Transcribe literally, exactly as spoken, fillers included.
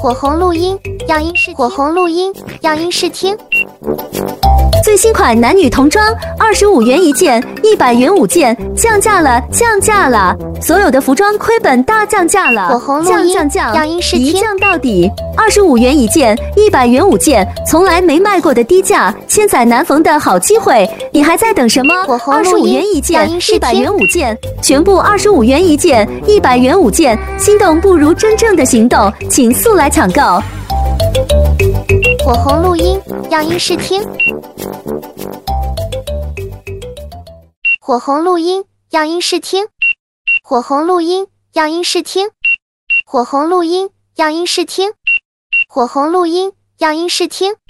火红录音样音试火红录音样音试听。 最新款男女童装，二十五元一件，一百元五件，降价了，降价了！所有的服装亏本大降价了， 火红录音降降样音试听， 一降到底，二十五元一件，一百元五件，从来没卖过的低价，千载难逢的好机会，你还在等什么？ 火红二十五元一件，一百元五件，全部二十五元一件，一百元五件，心动不如真正的行动，请速来抢购！ 火红录音样音试听。火红录音样音试听，火红录音样音试听，火红录音样音试听，火红录音样音试听。